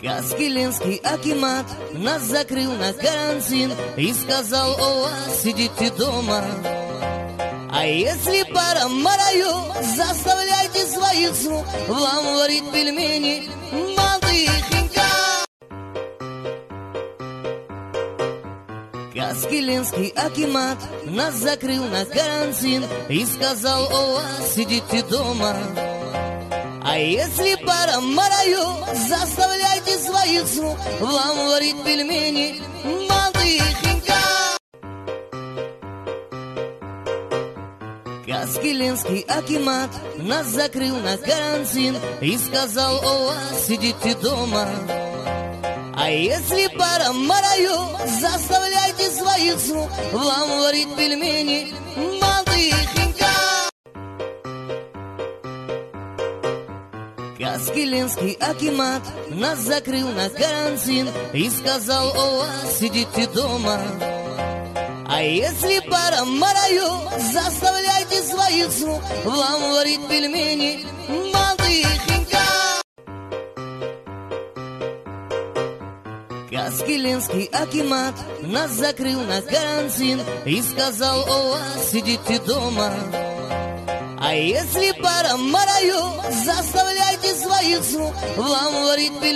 Каскелинский акимат нас закрыл на карантин и сказал: у вас сидите дома. А если пора мараю, заставляйте своих слуг вам варить пельмени, манты и хинка. Каскелинский акимат нас закрыл на карантин и сказал: у вас сидите дома. А если пора мараю, заставляйте своих слуг вам варить пельмени, манты и хинка. Каскелинский акимат нас закрыл на карантин и сказал: у вас сидите дома. А если пора мараю, заставляйте своих слуг вам варить пельмени, манты и хинка. Каскелинский акимат нас закрыл на карантин и сказал: у вас сидите дома. А если пора мараю, заставляйте своих слуг вам варить пельмени, манты и хинка. Каскелинский акимат нас закрыл на карантин и сказал: у вас сидите дома. А если пора мараю, заставляйте своих слуг вам варить пельмени.